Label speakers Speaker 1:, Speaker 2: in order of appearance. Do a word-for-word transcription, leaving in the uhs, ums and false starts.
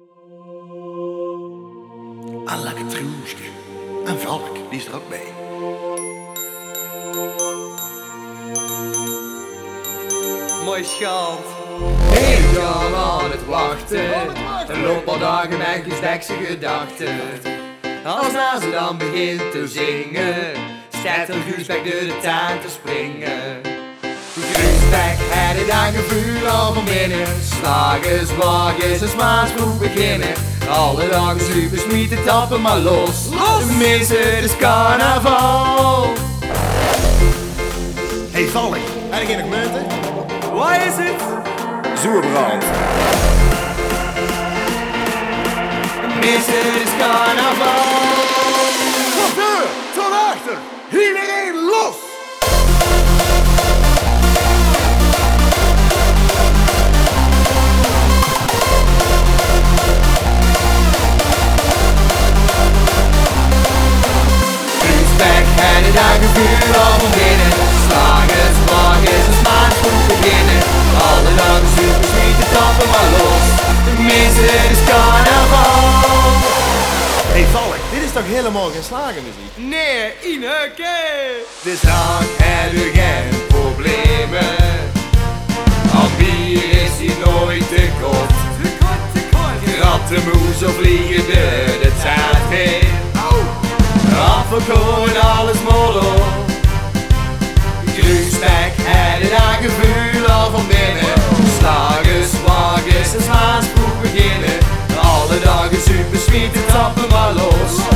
Speaker 1: Een lekker troeske. En Valk, die is er ook bij.
Speaker 2: Mooi schat.
Speaker 3: Heel jaar aan het wachten. Er loopt al dagen met gestekse gedachten. Als na ze dan begint te zingen, staat er Guusbek door de tuin te springen. Guusbek had het aan gevoel al van binnen. Slagers, wagens en smaasproef beginnen. Alle dagen super smieten, tappen maar los. Los! Tenminste, het is carnaval.
Speaker 1: Hey Valk, heb je nog munten?
Speaker 2: Waar is het?
Speaker 1: Zoerbrand.
Speaker 3: Tenminste, het is carnaval.
Speaker 1: Van voor, van achter, iedereen los!
Speaker 3: Guusbek had het aan gevoel al van binnen. Slagers, wagens en smaakproef beginnen. Alle dagen super smieten, tappen maar los. Tenminste, het is carnaval.
Speaker 1: Hey Valk, dit is toch helemaal geen slagermuziek?
Speaker 2: Nee, Ineke.
Speaker 3: Dus dan hebben we geen problemen. Aan bier is hij nooit te kort.
Speaker 2: Te kort, te kort.
Speaker 3: Rattenmoes of vliegen door de tijd heen. Afvalkool en alles model. Guusbek had het aan gevoel al van binnen. Slagers, wagens en smaasproef beginnen. Alle dagen super sweet, tappen maar los.